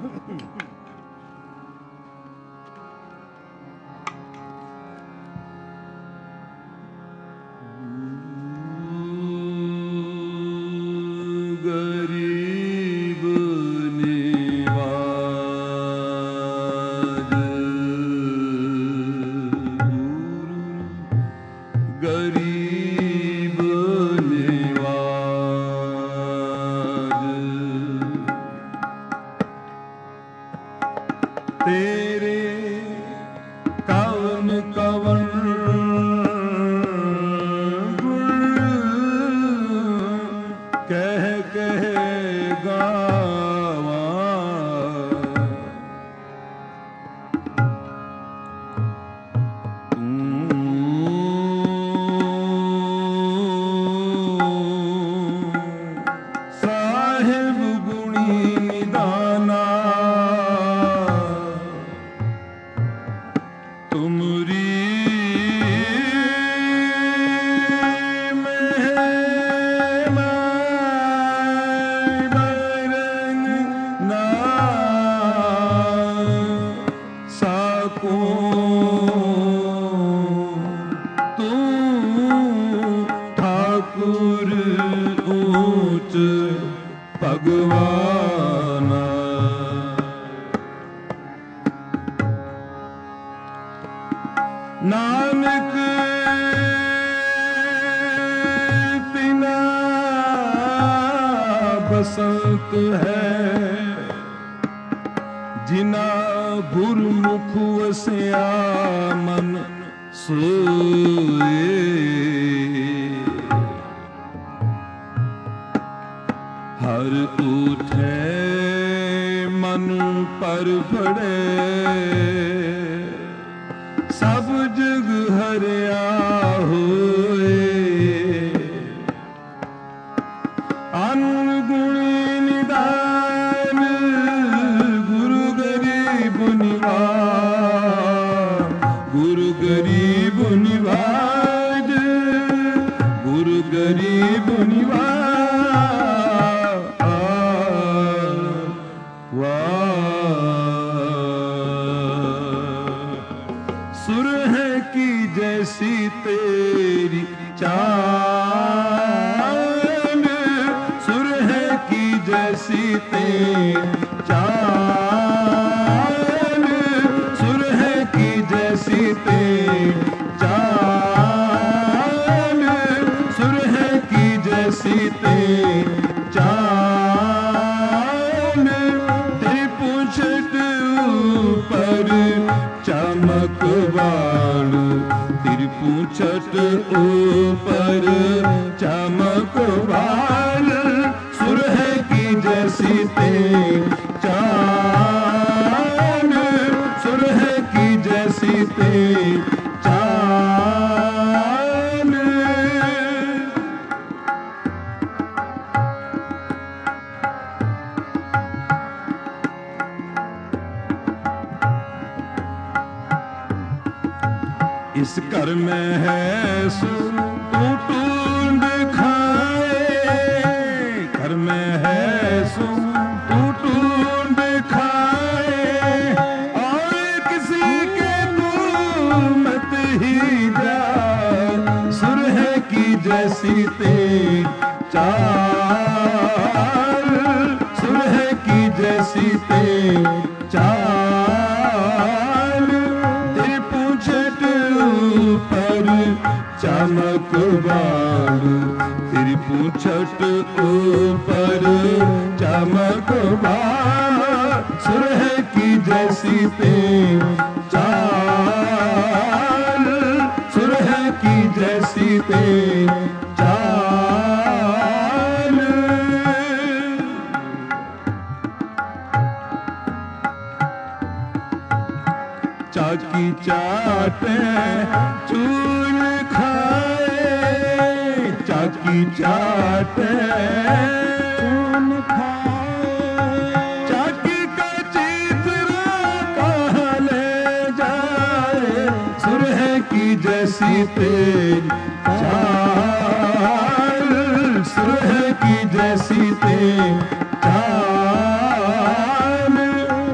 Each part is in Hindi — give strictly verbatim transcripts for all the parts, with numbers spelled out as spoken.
की जैसी ते चाल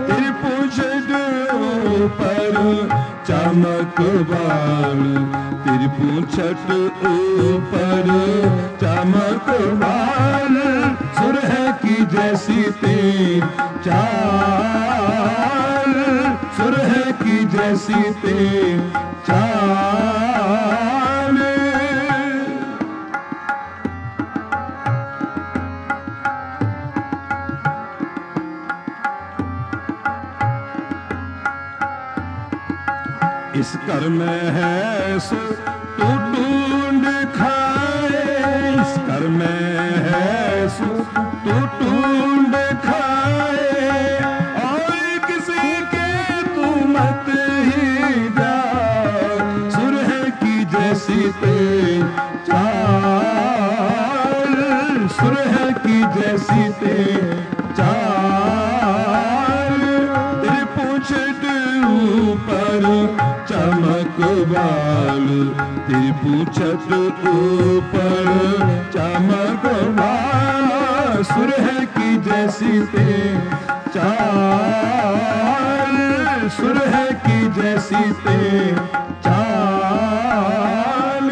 ऊपर चमक बाल, तेरी पूंछट ऊपर चमक बाल, सुरह की जैसी तेरी चाल, सुरह की जैसी तेरी चाल। इस घर में है सो तू ढूंढ खाए, इस घर में है सो तू ढूंढ खाए, और किसी के तू मत ही जा, सुरह की जैसी तेरी चाल, सुरह की जैसी तेरी चाल, तेरी पूंछट ऊपर चमक बाल, तेरी पूंछट ऊपर चमक बाल, सुरह की जैसी तेरी चाल, सुरह की जैसी तेरी चाल।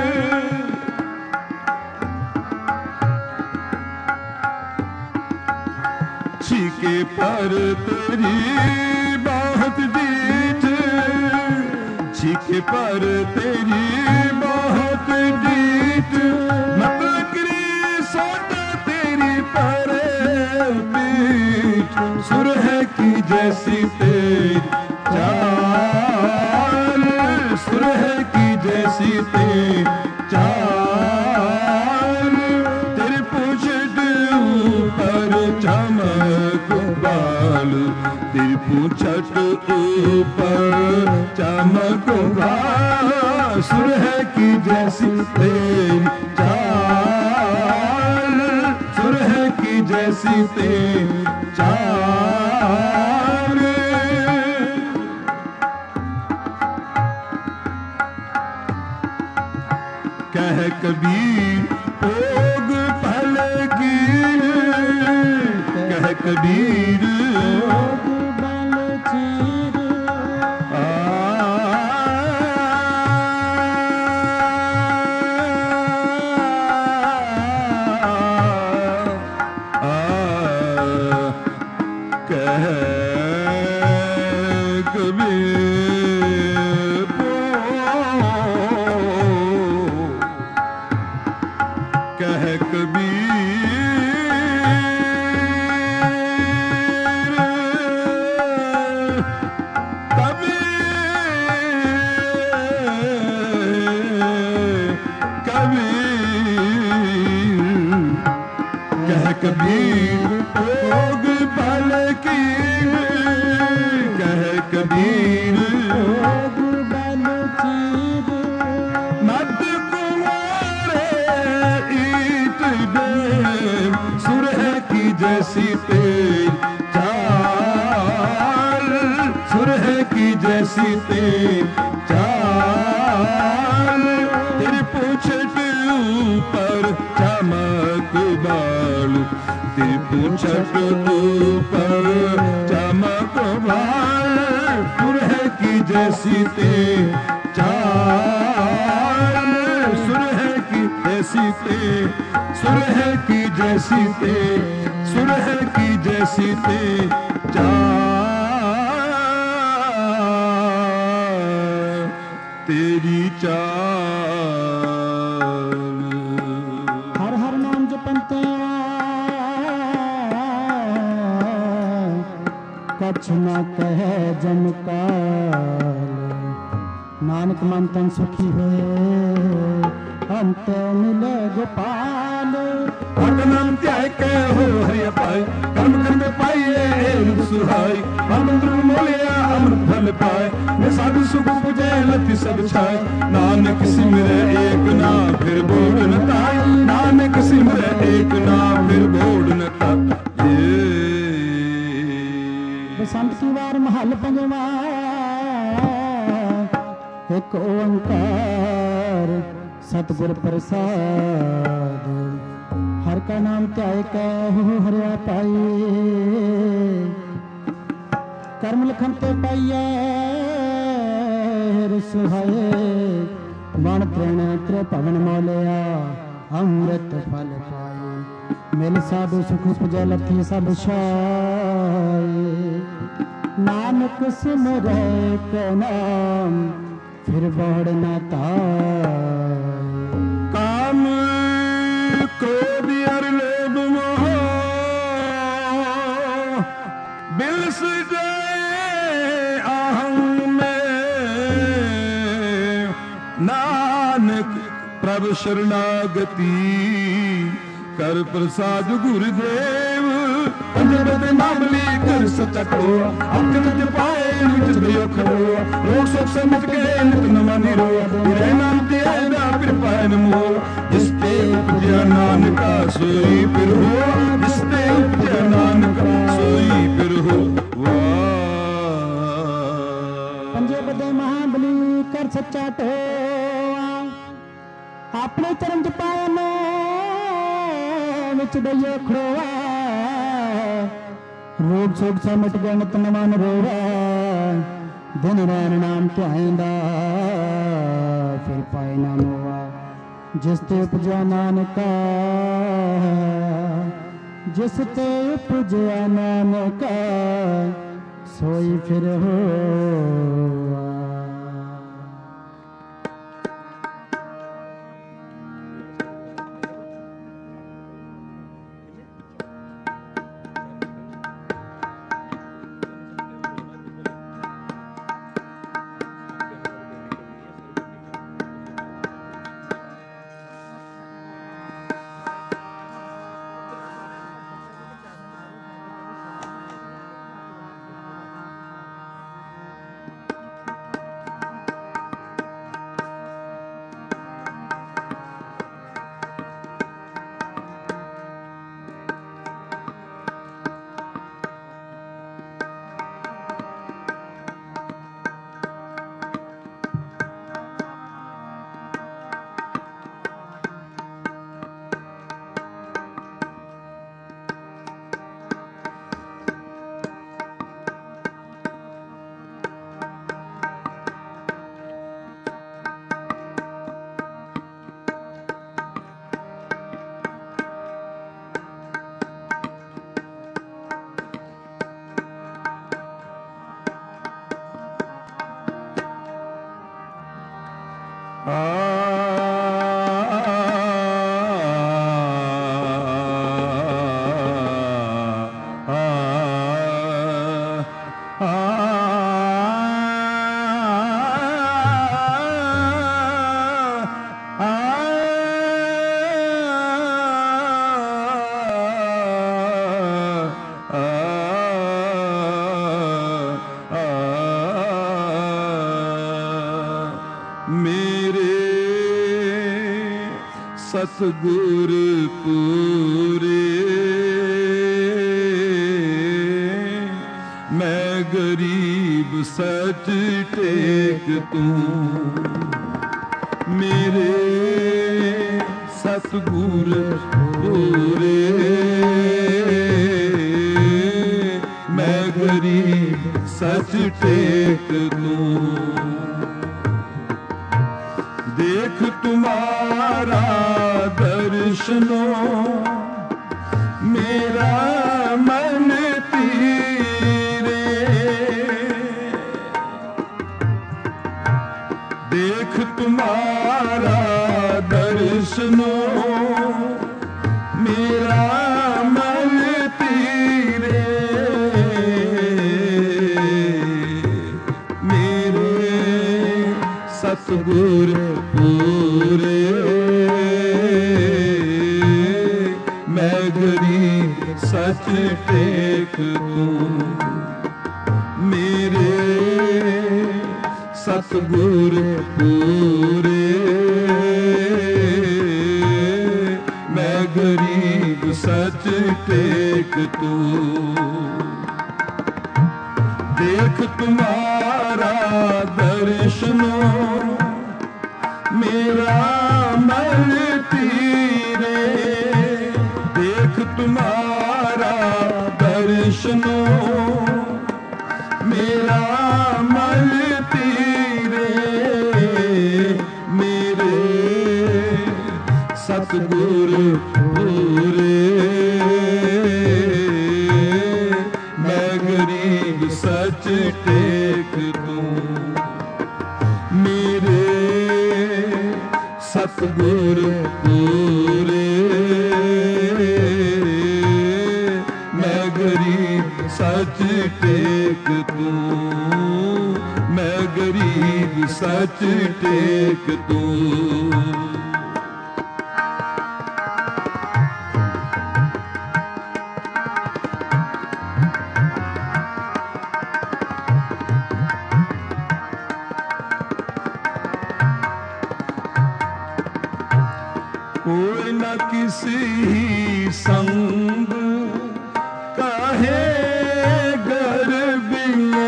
छीके पर तेरी बहुत जीत, छीके पर तेरी बहुत जीत, मतलकरी सोटा तेरी पर पीठ, सुरह की जैसी तेरी चाल, सुरह की जैसी तेरी चाल, तेरी पूंछट ऊपर चमक बाल, तेरी पूंछट ऊपर चमक बाल, सुरह की जैसी तेरी चाल, सुरह की जैसी तेरी चाल। कह कबीर भोग फल की, कह कबीर भोग फल चीर, आ कह कबीर कह कबीर, कबीर कबीर, कह कबीर भोग फल की, कह कबीर भोग फल चीर, मत कुंवारे ईट दे, सुरह की जैसी तेरी चाल, सुरह की जैसी तेरी चाल, तेरी पूंछट ऊपर चमक बाल, तेरी पूंछट ऊपर चमक बाल, सुरह की जैसी तेरी चाल, सुरह की जैसी तेरी, सुरह की जैसी तेरी, सुरह की जैसी तेरी चाल, तेरी चाल। हर हर नाम जपंते कछ न कहे जन काल, नानक मन तन सुखी होए अंत मिले गोपाल। नाम त्याग के हो हरि पाए, कर्म करते पाइए सुहाई, अमृत मोलिया अमृत फल पाए, मैं साधु सुख पूजे लति सब छाए, नानक सिमरे एक नाम फिर बोल न ताए, नानक सिमरे एक नाम फिर बोल न ताए। बसंत की वार महल पंजवा एक ओंकार सतगुर प्रसाद, हर का नाम त्याय कै हो हरिया पाई, ਕਰਮ ਲਖਨ ਤੇ ਪਾਈਐ ਰਸੋਹਾਏ ਵਣ ਤ੍ਰਿਣ ਤ੍ਰਿਭਵਨ ਮੋਲਿਆ ਅੰਮ੍ਰਿਤ ਫਲ ਪਾਏ ਮਿਲ ਸਾਧੂ ਸੁਖ ਪੁਜੈ ਲਥੀ ਸਭ ਛਾਏ ਨਾਨਕ ਸਿਮਰੈ ਕੈ ਨਾਮ ਫਿਰ ਬੋੜ ਨਾ ਤਾਏ ਕਾਮ ਕ੍ਰੋਧ ਅਰ ਲੋਭ ਮੋਹ ਬਿਲਸ ਜਾਏ ਅਹੰ ਮੈਂ ਨਾਨਕ ਪ੍ਰਭ ਸ਼ਰਨਾਗਤੀ ਕਰ ਪ੍ਰਸਾਦ ਗੁਰਦੇਵ ਪੰਜਬਦ ਮਾਮਲੀ ਕਰ ਸਚਾ ਕੋ ਅੱਖ ਵਿੱਚ ਪਾਏ ਵਿੱਚ ਦਿਓ ਖੜੋ ਰੋਗ ਸੁਖ ਸਮਝ ਕੇ ਨਿਤ ਨਵਾਂ ਨਿਰੋ ਰਹਿ ਨਾਮ ਤੇ ਆਇਦਾ ਫਿਰ ਪਾਇਨ ਮੋ ਜਿਸ ਤੇ ਉਪਜਿਆ ਨਾਨਕਾ ਸੋਈ ਫਿਰ ਹੋ ਜਿਸ ਤੇ ਉਪਜਿਆ ਨਾਨਕਾ ਸੋਈ ਫਿਰ ਹੋ ਵਾਹ ਪੰਜੇ ਬਦੇ ਮਹਾਬਲੀ ਕਰ ਸੱਚਾ ਟੋਆ ਆਪਣੇ ਚਰਨ ਚ ਪਾਇਆ ਨੇ ਵਿੱਚ ਦਈਏ ਖੜੋਆ ਰੋਗ ਸੋਗ ਸਾ ਮਿਟ ਗਏ ਨਿਤ ਨਵਾਂ ਨਰੋਆ ਦਿਨ ਰੈਣ ਨਾਮ ਧਿਆਇਂਦਾ ਫਿਰ ਪਾਏ ਨਾ ਮੋਆ ਜਿਸ ਤੇ ਉਪਜਿਆ ਨਾਨਕਾ ਜਿਸ ਤੇ ਉਪਜਿਆ ਨਾਨਕਾ ਸੋਈ ਫਿਰ ਹੋਆ ਸਤਿਗੁਰ ਪੂਰੇ ਮੈਂ ਗਰੀਬ ਸੱਚ ਟੇਕ ਤੂੰ ਮੇਰੇ ਸਤਿਗੁਰ ਪੂਰੇ ਮੈਂ ਗਰੀਬ ਸੱਚ ਟੇਕ ਤੂੰ देख तुम्हारा दर्शनो मेरा मन तीरे देख तुम्हारा दर्शनो मेरा मन तीरे मेरे सतगुर पूरे मैं गरीब सच टेक तूं मेरे सतगुर पूरे मैं गरीब सच टेक तूं देख तुम्हारा दर्शनो मेरा मन तीरे देख तुम्हारा दर्शनो मेरा मन तीरे मेरे सतगुर पूरे मैं गरीब सच टेक दूं मेरे सतगुर पूरे मैं गरीब सच टेक दूं मैं गरीब सच टेक दूं कोई न किसी संग काहे गर्बिए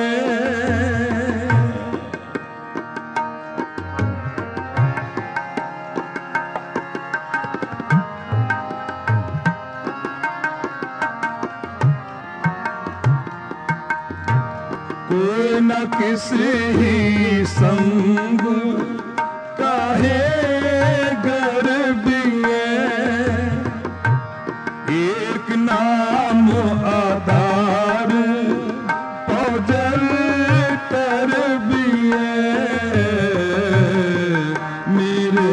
कोई न किसी संग काहे एक नाम आधार पौजल तर मेरे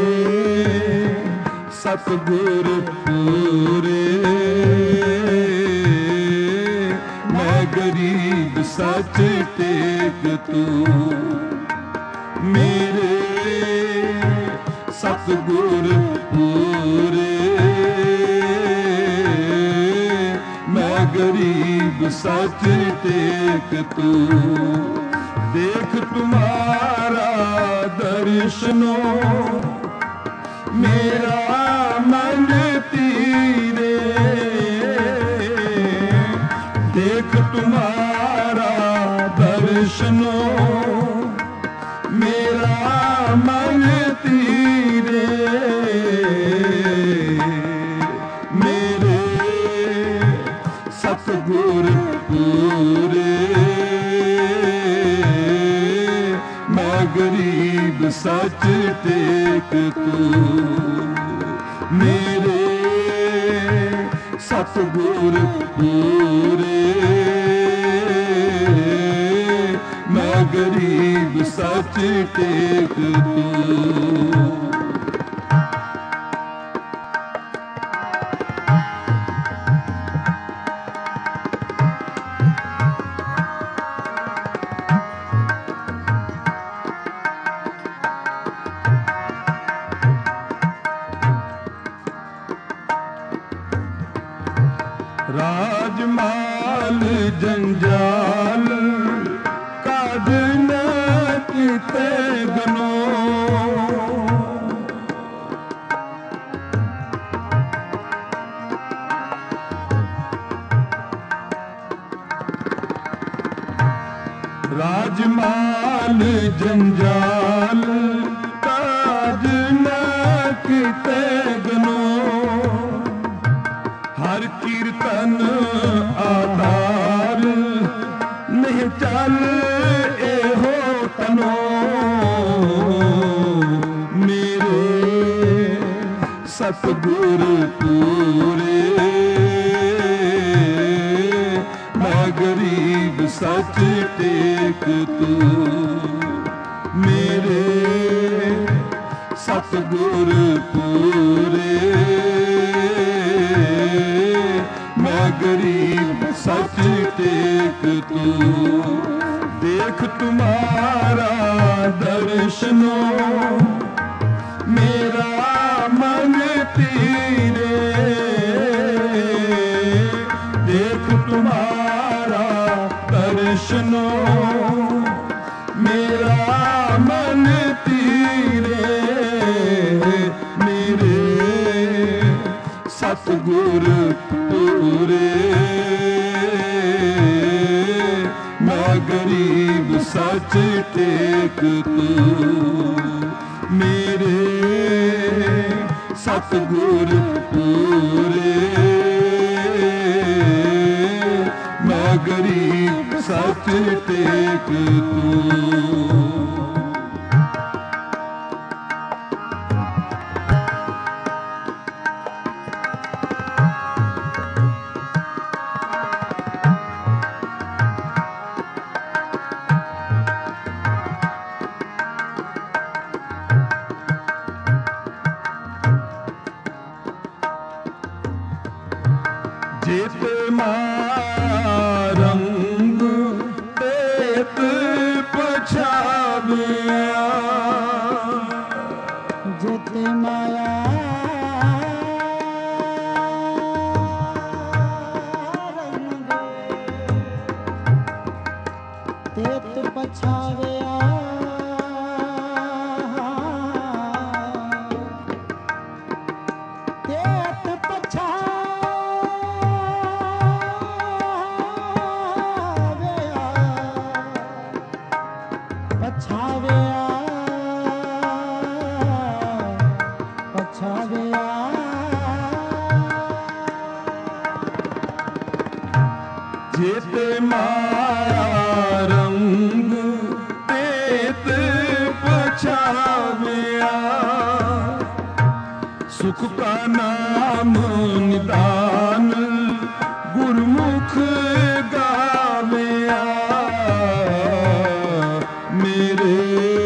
सतगुर पूरे मैं गरीब सच टेक तूं मेरे सतगुर पूरे मैं गरीब सच टेक तूं देख तुम्हारा दर्शनो मेरा मन तीरे देख तुम्हारा दर्शनो मेरा मन तीरे मेरे सतगुर पूरे मैं गरीब सच टेक तूं मेरे सतगुर पूरे मैं गरीब सच टेक तूं राजमाल जंजाल काज न किते गनो राजमाल जंजाल काज न किते गनो हर कीर्तन आधार नहीं चल एहो तनो मेरे सतगुर पूरे मैं गरीब सच टेक तूं मेरे सतगुर पूरे मैं गरीब सच टेक तूं देख तुम्हारा दर्शनो मेरा मन तीरे देख तुम्हारा दर्शनो मेरा मन तीरे मेरे सतगुर पूरे मैं गरीब सच टेक तूं मेरे सतगुर पूरे मैं गरीब सच टेक तू। जेते मारंग तेत पछाविया, जेते माया रंग तेत पछाविया, तेत पछा पछाविया, पछाविया, जेते माया रंग तेत पछाविया, सुख का नाम निदान गुरमुख गाविया, मेरे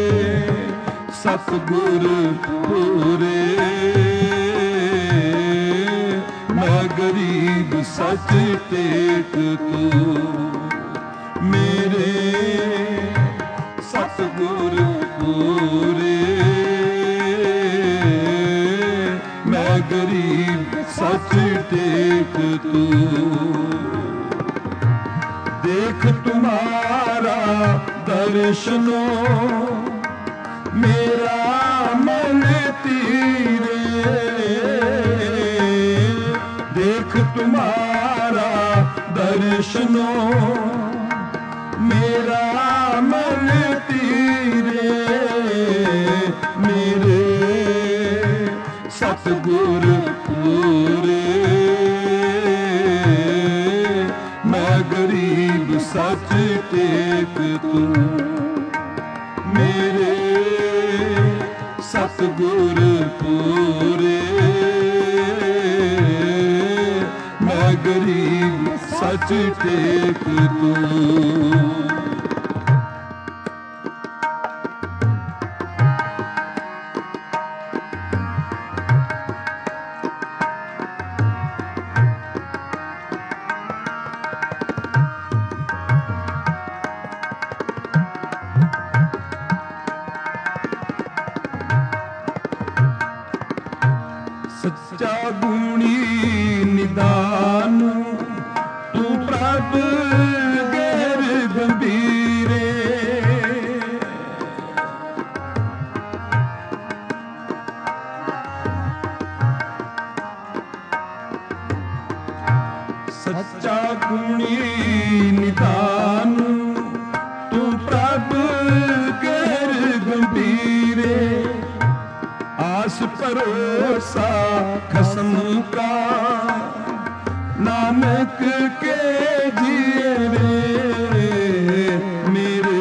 सतगुर पूरे, मैं गरीब सच टेक तू। मेरे सतगुर पूरे, मैं गरीब सच टेक तू। देख तुम्हारा दर्शनो मेरा मन तीरे, देख तुम्हारा दर्शनो मेरा मन तीरे, मेरे सतगुर पूरे, मैं गरीब सच टेक तू। मेरे सतगुर पूरे, मैं गरीब सच टेक तू। सच्चा गुणी निदान तू प्रभ गैर गंभीरे, सच्चा गुणी निदान तू प्रभ गैर गंभीरे, आस भरोसा खसम का नानक के जिए रे, मेरे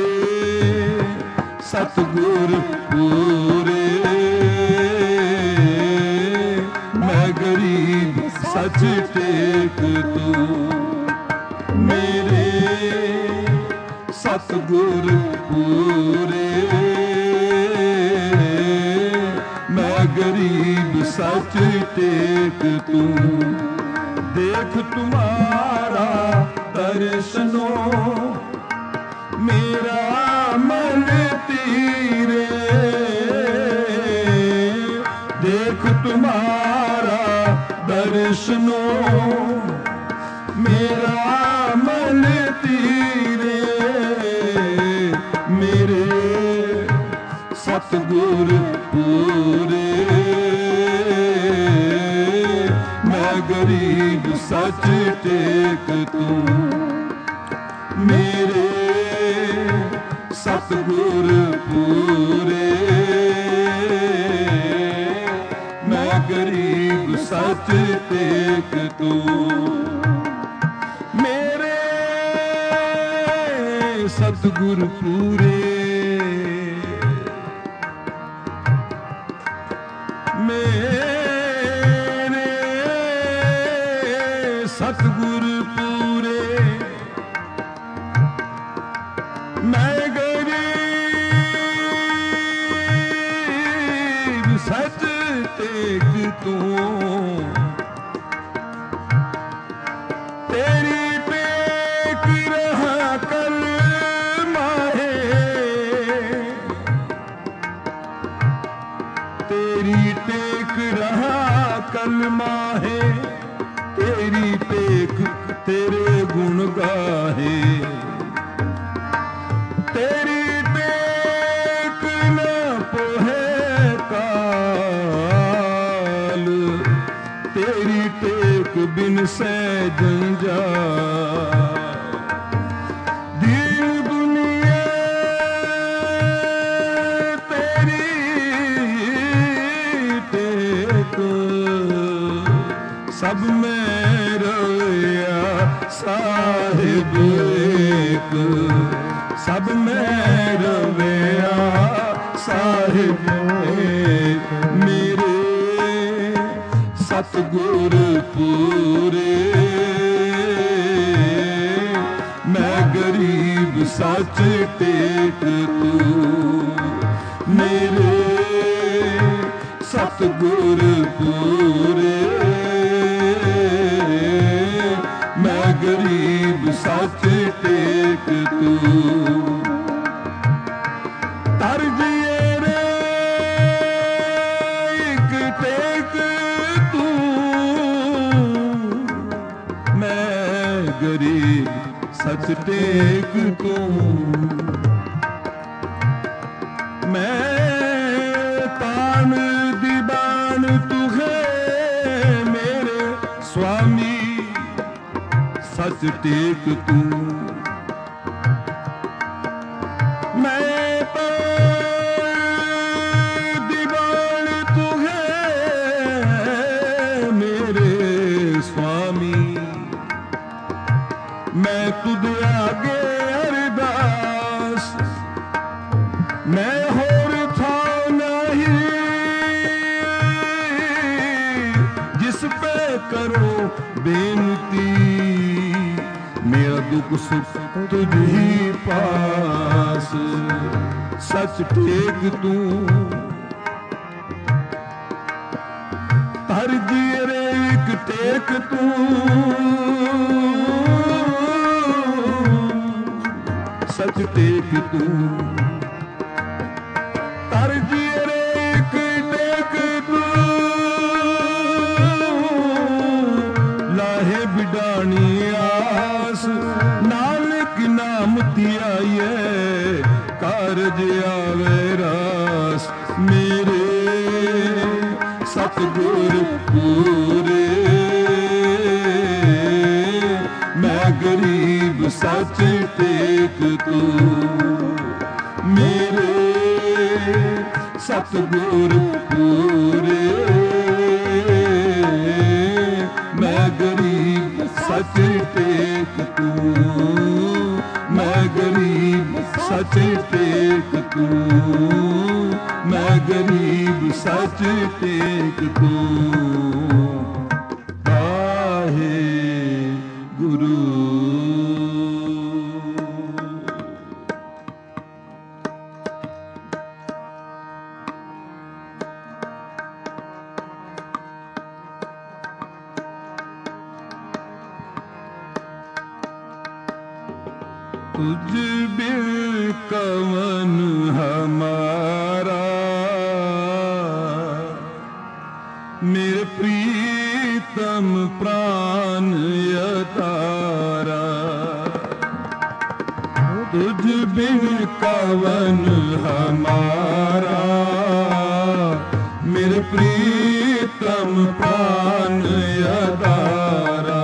सतगुर पूरे, मैं गरीब सच टेक तू। मेरे सतगुर पूरे, मैं गरीब सच टेक तू। देख तुम्हारा दर्शनो मेरा मन तीरे, देख तुम्हारा दर्शनो मेरा मन तीरे, मेरे सतगुर पूरे, मैं गरीब सच टेक तू। मेरे सतगुर पूरे, मैं गरीब सच टेक तू। मेरे सतगुर पूरे मेरे सतगुर पूरे मैं गरीब सच टेक तू तेरी टेक रहा कल माहे तेरी टेक रहा कल माहे तेरी टेक तेरे गुण गाहे तेरी टेक न पोहे काल तेरी टेक बिन से जंजाल दीन दुनिया तेरी टेक सब में रोया साहिब एक सब में रोया साहिब एक मेरे सतगुर पूरे मैं गरीब सच टेक तू मेरे सतगुर पूरे मैं गरीब सच टेक तू तरजिए रे एक टेक तू मैं गरीब सच टेक तू मैं तान दीवान तू है मेरे स्वामी सच टेक तू मैं तो दीवान तू है मेरे स्वामी मैं तुझ आगे अरदास मैं होर था नहीं जिस पे करो बेनती मेरा दुख सुख तुझ ही पास सच टेक तू तरजिए रे एक टेक तू सच टेक तू तरजिए रे एक टेक तू लाहे बिडानी आस नानक नाम धियाए कारज आवे रास मेरे सतगुर पूरे मैं गरीब सच टेक तू मेरे सतगुर पूरे मैं गरीब सच टेक तू मैं गरीब सच टेक तू मैं गरीब सच टेक तू वाहे गुरु तुझ बिन कवन हमारा मेरे प्रीतम प्राण यतारा तुझ बिन कवन हमारा मेरे प्रीतम प्राण यतारा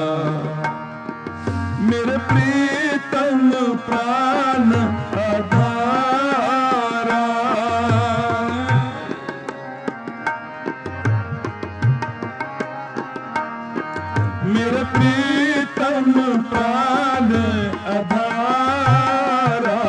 मेरे प्रीतम प्राण आधारा मेरे प्रीतम प्राण आधारा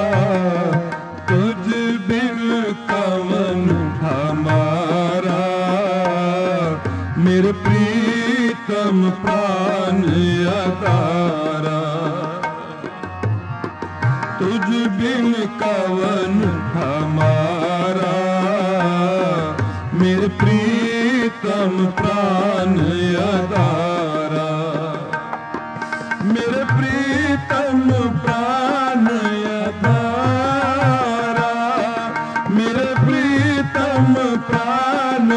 मेरे प्रीतम प्राण आधारा, मेरे प्रीतम प्राण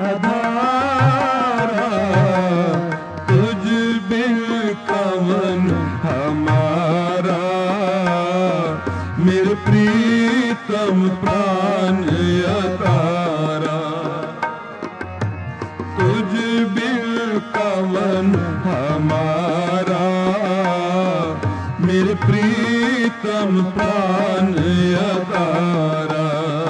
आधारा, तुझ बिन कवन हमारा, मेरे प्रीतम प्राण आधारा, तुझ बिन कवन हमारा, मेरे प्रीतम प्राण आधारा।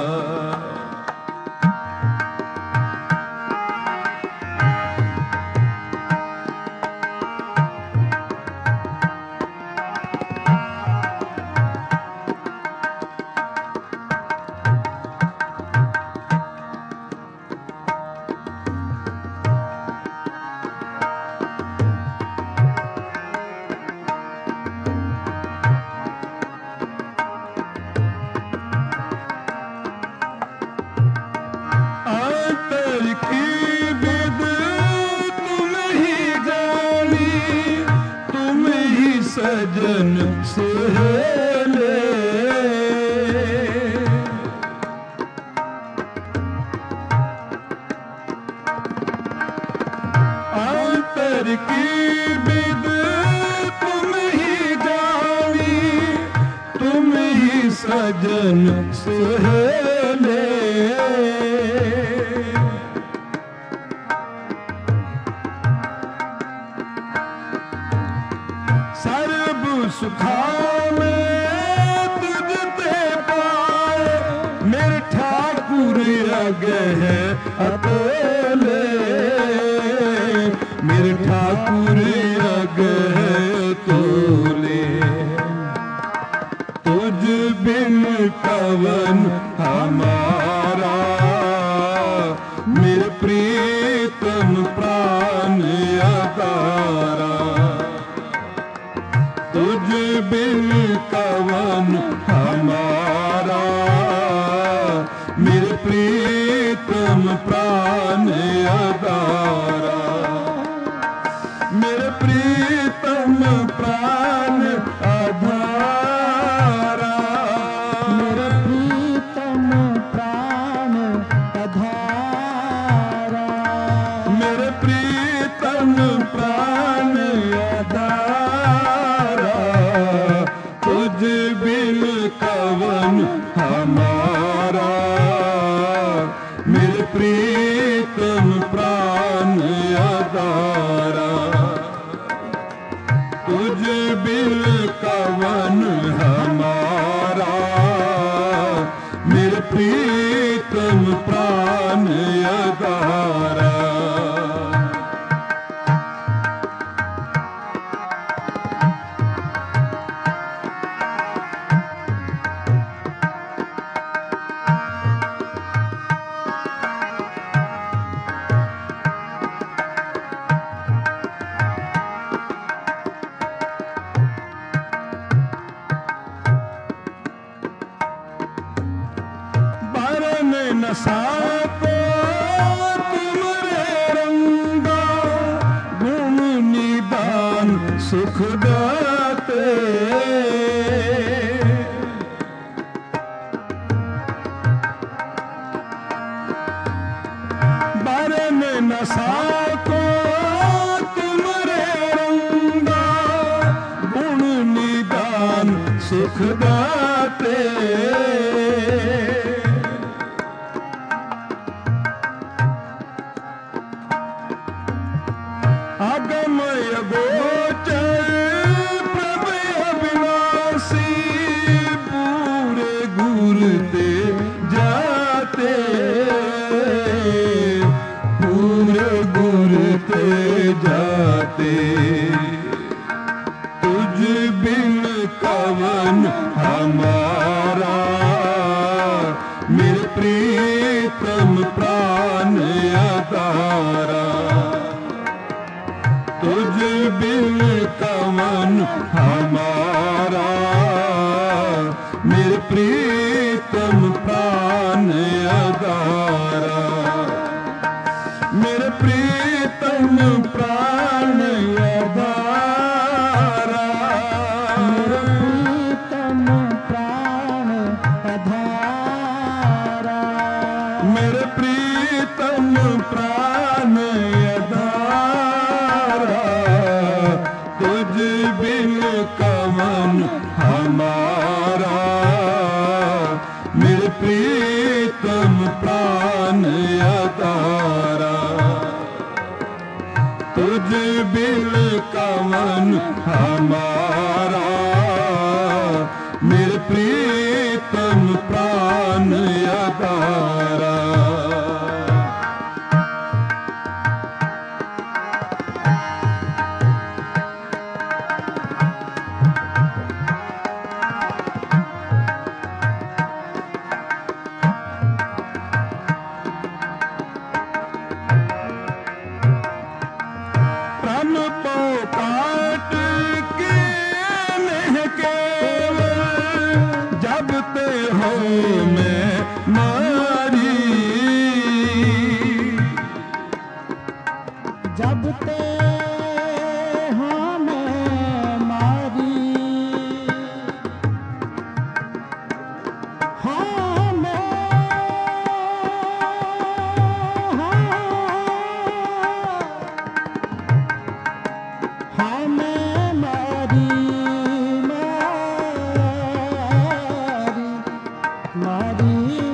सजन सुहेले, अंतर की विद तुम ही जानी, तुम ही सजन सुहेले, सर्व सुखा में तुझते पाए, मेरे ठाकुर अगे है अकेले, मेरे ठाकुर अगे है तोले, तुझ बिन कवन हमारा, मेरे प्रीतम प्राण आधारा, तुझ बिन कवन हमारा, मेरे प्रीतम प्राण आधारा, मेरे प्रीतम प्राण आधारा, मेरे प्रीतम प्राण आधारा, मेरे प्रीतम प्राण आधारा, तुझ बिन कवन हमारा, मेरे प्रीतम प्राण आधारा, तुझ बिन कवन हमारा, मेरे प्रीतम प्राण आधारा। नशा को तुमरे रंगा, गुण निदान सुख दाते, बरन नशा को तुमरे रंगा, गुण निदान सुख दाते, अगमय गोचर प्रभु अविनाशी, पूरे गुरते जाते, पूरे गुरते जाते, तुझ बिन कवन हमारा, मेरे प्रीतम प्राण आधारा, तुझ बिन कवन हमारा, मेरे प्रीतम प्राण आधारा, मेरे प्रीतम प्राण आधारा, कवन हमारा, मेरे प्रीतम प्राण अदारा। तुझ बिन कवन हमारा, मेरे प्रीतम प्राण अदारा। जब ते हमें मारी, हमें हमें मारी मारी मारी।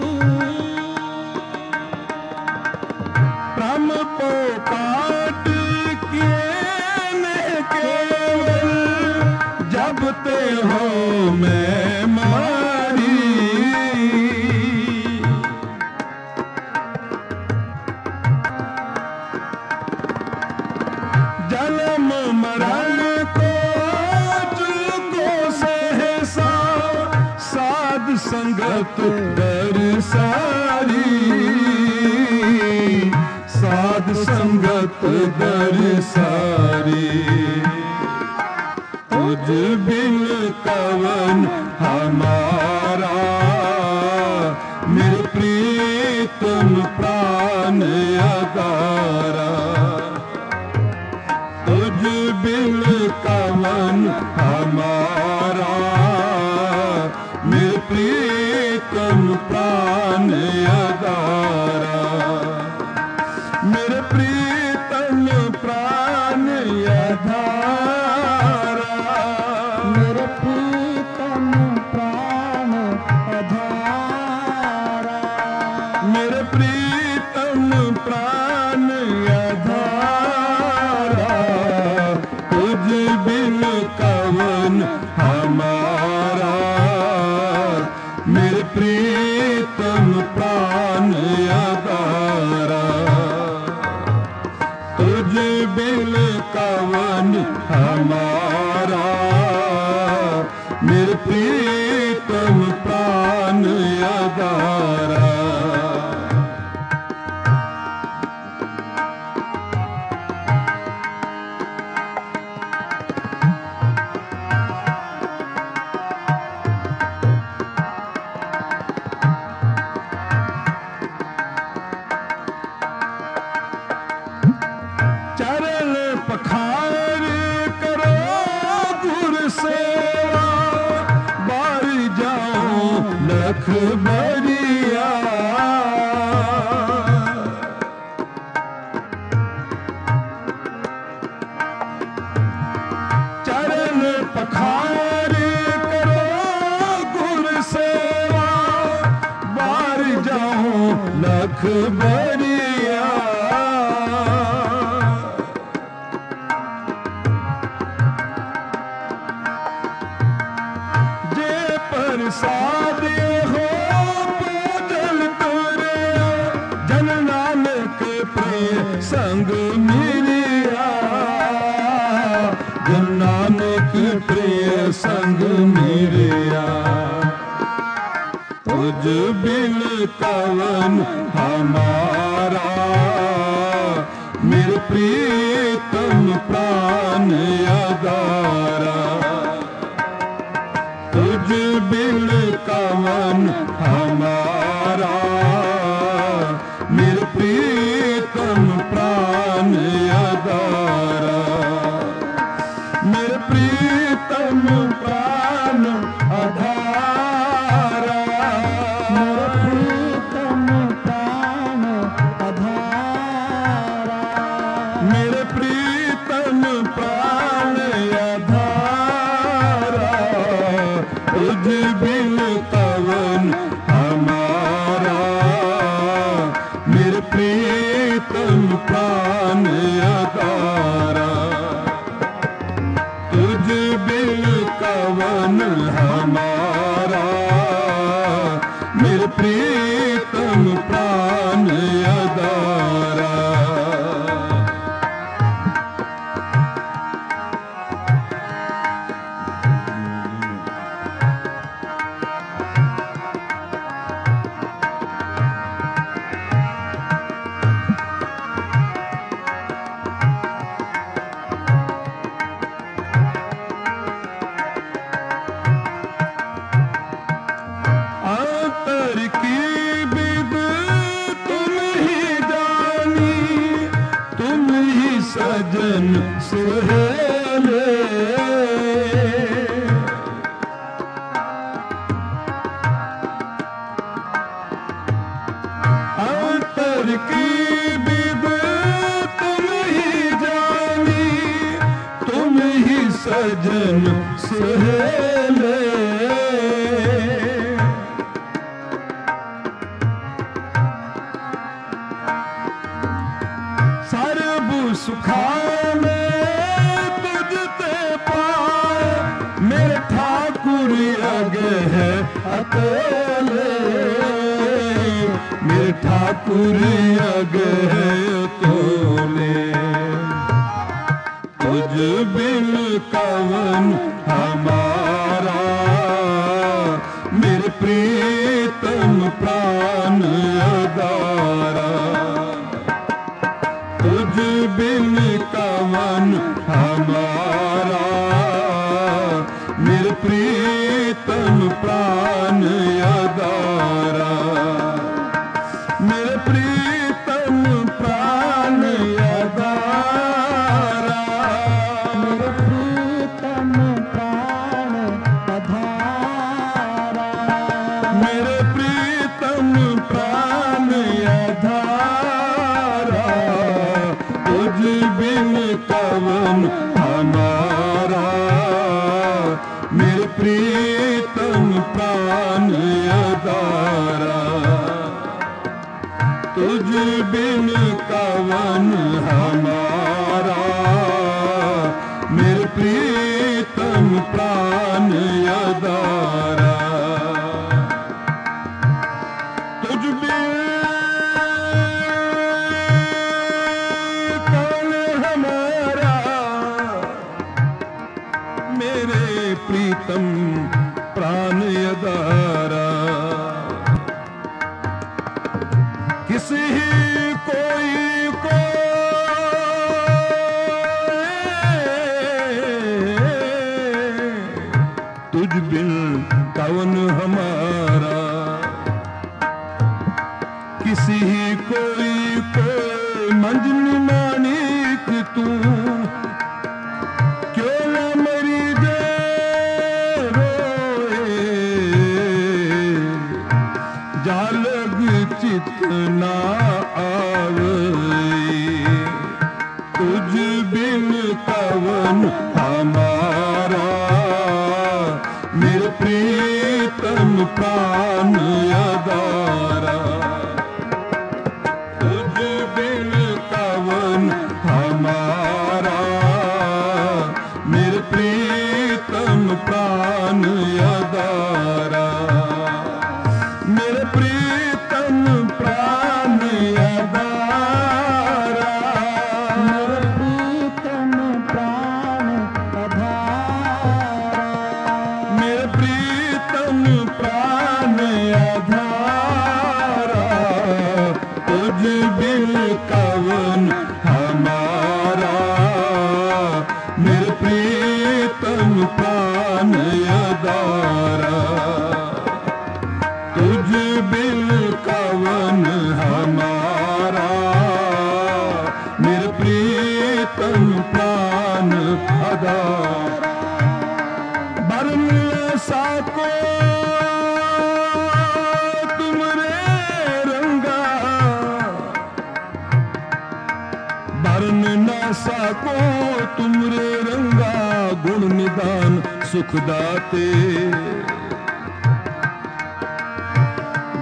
ब्रह्म को काट के केवल जब ते हो मैं मारी। जन्म मरण को चुको सहसा, साध संगत दर सारी, साध संगत दर सारी। तुझ बिन कवन हमारा, मेरे प्रीतम प्राण अदारा। तुझ बिन कवन हमारा, मेरे प्रीतम प्राण अदारा। मेरे प्रीतम प्राण अधारा, मेरे प्रीतम प्राण अधारा, मेरे प्रीतम प्राण अधारा। तुझ बिन कवन हमारा, मेरे प्रीतम प्राण अदारा। तुझ बिन कवन हमारा, मेरे प्रीतम प्राण अदारा। चरण पखार करो गुर सेवा, बार जाओ लख बरिया। चरण पखार करो गुर सेवा, बार जाओ लख बरिया। प्रसाद हो पूजन तुरे, जन नानक प्रिय संग मिलिया। जन नानक प्रिय संग मिलिया। तुझ बिन कवन हमारा, मेरे प्रीतम प्राण अदारा। तुझ बिन कवन हमारा, मेरे प्रीतम प्राण अदारा। मेरे प्रीतम प्राण अधारा, मेरे प्रीतम प्राण अधारा, मेरे प्रीतम प्राण अधारा। तुझ बिन कवन हमारा, मेरे प्रीतम प्राण अदारा। तुझ बिन कवन हमारा, मेरे प्रीतम प्राण अदारा। सजन सुहेले, अंतर की बिद तुम ही जानी, तुम ही सजन सुहेले। सर्व सुखाने तुझते पाए, मेरे ठाकुर अगे है अकेले, मेरे ठाकुर अगे है अकेले। तुझ बिन कवन हमारा, मेरे प्रीतम प्राण अदारा। तुझ बिन कवन हमारा, मेरे प्रीतम प्राण अदारा। मेरे प्रीतम प्राण अदारा, मेरे प्रीतम प्राण अधारा, मेरे प्रीतम प्राण अधारा। तुझ बिन कवन हमारा, मेरे प्रीतम प्राण अदारा। तुझ बिन कवन हमारा, मेरे प्रीतम प्राण अदारा। तुझ बिन प्रीतम प्राण अदारा। किसी कोई को तुझ बिन कवन हमारा, किसी कोई को मंजनी मानिक तू, क्यों न मरी दे जालग चित ना आवे। तुझ बिन कवन हमारा, मेरे प्रीतम प्राण अदारा। तुझ बिन कवन हमारा, मेरे प्रीतम प्राण अदारा। मेरे प्रीतम प्राण अदारा, मेरे प्रीतम प्राण अधारा, मेरे प्रीतम प्राण अधारा। तुझ बिन कवन हमारा, मेरे प्रीतम प्राण अदारा। तुझ बिन कवन हमारा, मेरे प्रीतम प्राण अदारा। बरन साको तुमरे रंगा, बरन न साको तुमरे रंगा। गुण निदान सुख दाते,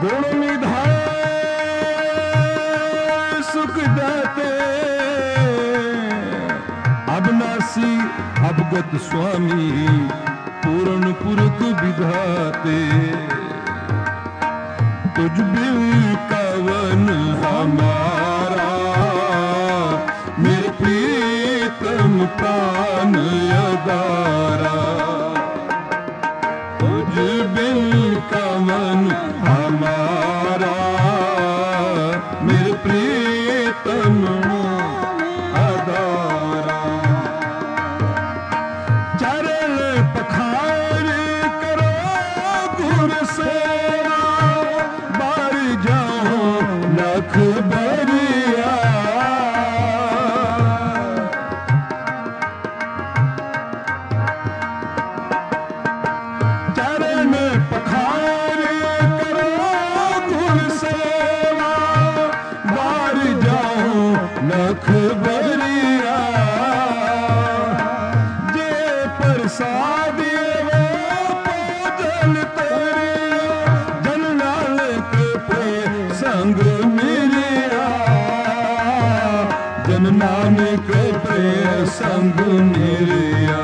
गुण निधाय सुख दाते अविनाशी अवगत स्वामी पूर्ण पुरख विधाते तुझ बिन कवन हमारा मेरे प्रीतम प्राण अदारा तुझ बिन कवन हमारा मेरे प्रीतम अदारा चरण पखार करो गुर सेवा बार जाओ लख बरिया चरण पखार करो गुर सेवा बार जाओ लख बरिया जे प्रसाद भोजन तेरिया जन नानक पे संग मिलिया जन नानक पे संग मिलिया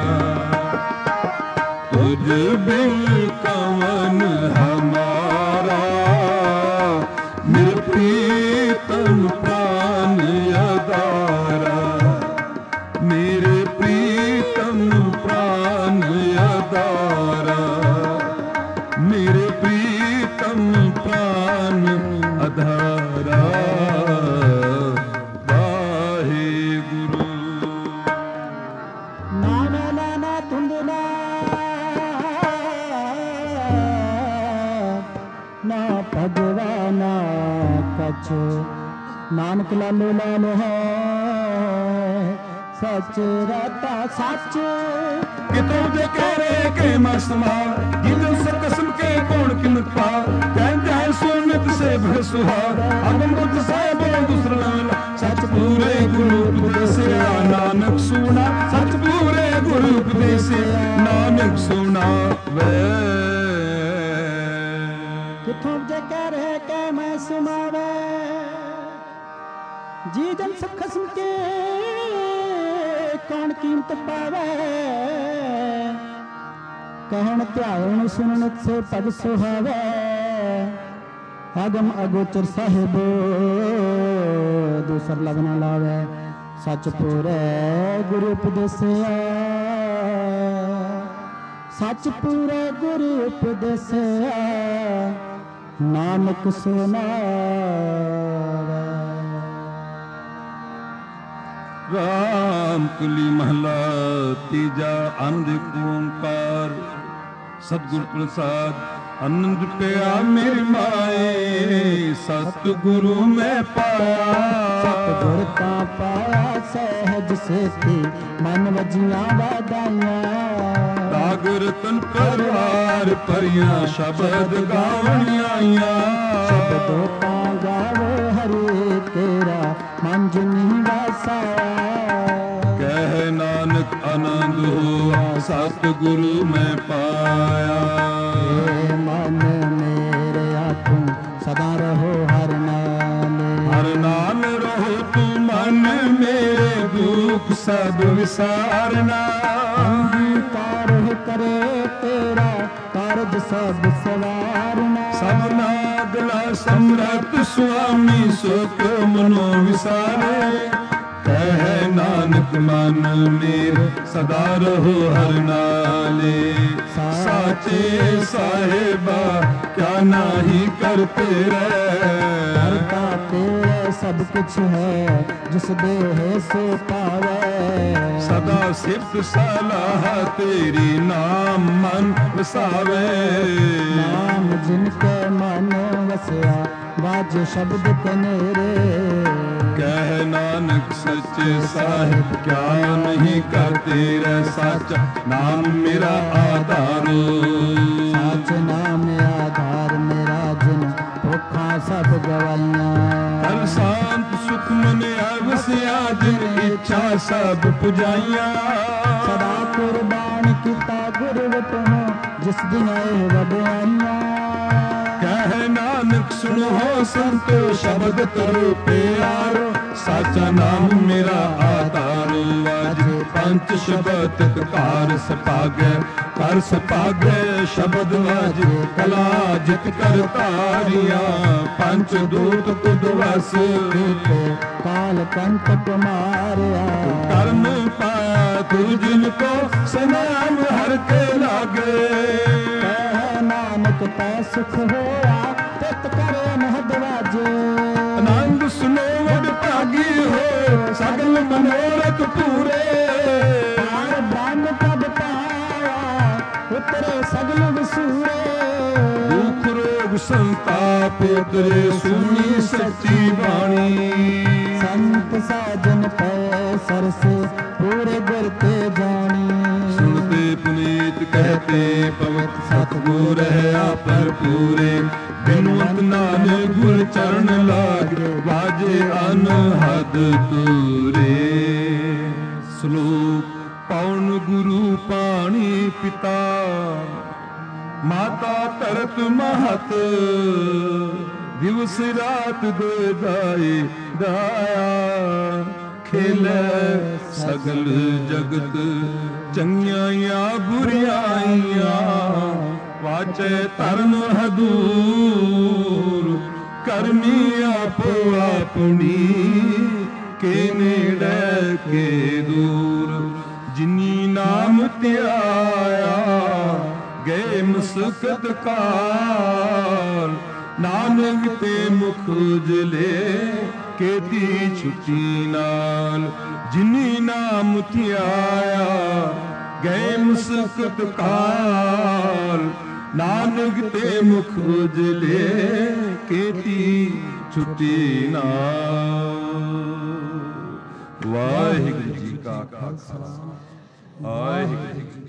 तुझ बिन कवन हमारा मेरे प्रीतम प्राण अदारा मेरे प्रीतम प्राण अदारा मेरे प्रीतम प्राण अधारा वाहे गुरु नाम नाना धुंधला ना भगवाना कछ नानक लालो लालो है सच रहता सच कितों जे कह रहे के मसमा जिन से कसम के कौन किमत पा कहते हैं सुनित से भसुहा अगम बुद्ध साहेब दूसरा सच पूरे गुरु उपदेश नानक सुना सच पूरे गुरु उपदेश नानक सुना वे कितों जे कह रहे के मैं सुनावे जी जन सब खसम के कौन कीमत पावे कहन ध्यान सुनन से पद सुहावे आगम अगोचर साहिब दूसर लगना लावे सच पूरे गुरु उपदेसिया सच पूरे गुरु उपदेसिया नानक सुनावे राम कुली महला तीजा आनंद ओंकार सतगुर प्रसाद आनंद पिया मेरी माए सतगुरु में पाया सतगुर का पाया सहज से थी मन वजिया वादाइया रागर तन परिवार परिया शब्द गावन आइया शब्दों का गावे हरे तेरा मन जुनी वासाया कह नानक आनंद हुआ सतगुरु में पाया हे मन मेरे आतू सदा रहो हर नाल हर नाल रहो तू मन मेरे दुख सब विसारना अंगीकार करे तेरा कारज सब सवारना सबना गला समरथ स्वामी सुख मनो विसारे कह नानक मन मेरे सदा रहो हर नाले साचे साहेबा क्या नाही करते रहे करता तेरे सब कुछ है जिस देह से पावे सदा सिफ्त सलाह तेरी नाम मन वसावे नाम जिनके मन वसया बाज शब्द कनेरे कह नानक सच्चे साहिब क्या नहीं करते रह सच नाम मेरा आधार सच नाम आधार मेरा जिन भूखा सब गवाइया हर शांत सुख मन अवसिया जिन इच्छा सब पुजाइया सदा कुर्बान किता गुरवत हो जिस दिन आए वडियाइया कह ਕਹੇ ਨਾਨਕ ਸੁਣੋ ਸੰਤੋ ਸ਼ਬਦ ਕਰੋ ਪਿਆਰੋ ਸਾਚਾ ਨਾਮ ਮੇਰਾ ਆਧਾਰ ਵਾਜੇ ਪੰਜ ਸ਼ਬਦ ਕਾਰ ਸਪਾਗੈ ਕਰ ਸਪਾਗੈ ਸ਼ਬਦ ਵਾਜੇ ਕਲਾ ਜਿਤ ਕਰ ਤਾਰੀਆਂ ਪੰਜ ਦੂਤ ਤੁਧ ਵਸ ਕਾਲ ਕੰਟਕ ਮਾਰਿਆ ਕਰਮ ਪਾਇਆ ਤੂ ਜਿਨ ਕੋ ਸਨਾਮ ਹਰ ਕੇ ਲਾਗੇ ਕਹਿ ਨਾਨਕ ਤੈ ਸੁਖ ਹੋਆ ਤਿਤ ਕਰੇ ਅਨਹਦ ਵਾਜੇ ਆਨੰਦ ਸੁਨੋ ਵਡ ਭਾਗੀ ਹੋ ਸਗਲ ਮਨੋਰਥ ਪੂਰੇ ਪਾਰ ਬ੍ਰਹਮ ਤਬ ਪਾਇਆ ਉਤਰੇ ਸਗਲ ਵਸੂਰੇ ਦੁਖ ਰੋਗ ਸੰਤਾਪ ਉਤਰੇ ਸੁਣੀ ਸੱਚੀ ਬਾਣੀ ਸੰਤ ਸਾਜਨ ਪੈ ਸਰਸੇ ਪੂਰੇ ਗੁਰ ਤੇ ਜਾਣੀ ਸੁਣਤੇ ਪੁਨੀਤ ਕਹਤੇ ਪਵਿੱਤ ਸਤਿਗੁਰ ਹੈ ਭਰਪੂਰੇ ਬਿਨਵੰਤ ਨਾਨਕ ਗੁਰ ਚਰਨ ਲਾਗੇ ਵਾਜੇ ਅਨਹਦ ਤੂਰੇ ਸ਼ਲੋਕ ਪਉਣ ਗੁਰੂ ਪਾਣੀ ਪਿਤਾ ਮਾਤਾ ਧਰਤ ਮਹਤ ਦਿਵਸ ਰਾਤ ਦੇ ਦਾਈ ਦਾਇਆ ਖੇਲੇ ਸਗਲ ਜਗਤ ਚੰਗਿਆਈਆਂ ਬੁਰੀਆਈਆਂ ਵਾਚੇ ਧਰਮ ਹਦੂਰ ਕਰਮੀ ਆਪੋ ਆਪਣੀ ਕੇ ਨੇੜੇ ਕੇ ਦੂਰ ਜਿਨੀ ਨਾਮ ਧਿਆਇਆ ਗਏ ਮੁਸਕਤ ਕਾਲ ਨਾਨਕ ਤੇ ਮੁਖ ਉਜਲੇ ਕੀਤੀ ਛੁੱਟੀ ਨਾਲ ਜਿਨੀ ਨਾਮ ਧਿਆਇਆ ਗਏ ਮੁਸਕਤ ਕਾਲ ਨਾਨਕ ਤੇ ਮੁਖ ਉਜਲੇ ਕੀਤੀ ਛੁੱਟੀ ਨਾਲ। ਵਾਹਿਗੁਰੂ ਜੀ ਕਾ ਖਾਲਸਾ ਵਾਹਿਗੁਰੂ ਜੀ